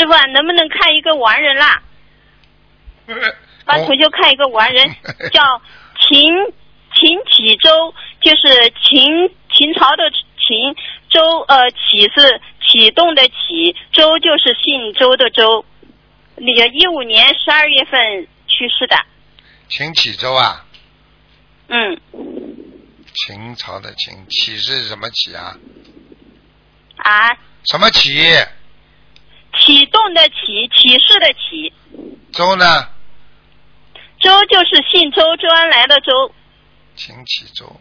师傅啊，能不能看一个亡人啦？帮同修看一个亡人，叫秦启周，就是秦朝的秦，周启是启动的启，周就是姓周的周。那个15年12月份去世的。 秦启周啊？ 嗯。 秦朝的秦，启是什么启啊？ 啊？ 什么启？ 启动的启，启示的启。 周呢？ 周就是姓周，周恩来的周。 秦启周。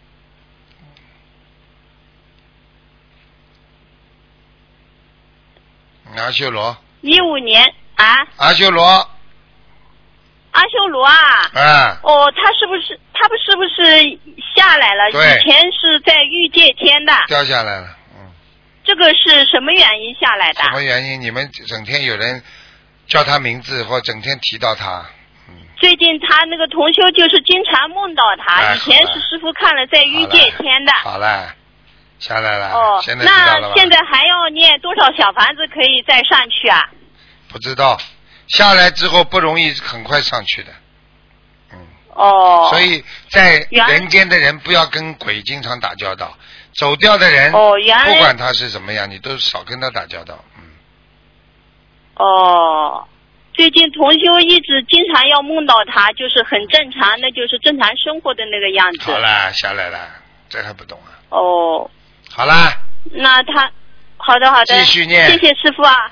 阿修罗。 15年啊？ 阿修罗。 阿修罗啊？哦，他是不是下来了？ 对。 以前是在欲界天的。 掉下来了。 这个是什么原因下来的？ 什么原因？你们整天有人叫他名字，或整天提到他。 最近他那个同修就是经常梦到他，以前是师父看了在欲界天的。 好了，下来了。 哦， 现在知道了吧？ 那现在还要念多少小房子可以再上去啊？ 不知道，下来之后不容易很快上去的。 哦。 所以在人间的人不要跟鬼经常打交道，走掉的人，不管他是怎么样，你都少跟他打交道。 哦。最近同修一直经常要梦到他，就是很正常，那就是正常生活的那个样子。 好了，下来了，这还不懂啊？ 哦。 好啦。 那他，好的， 继续念。 谢谢师父啊。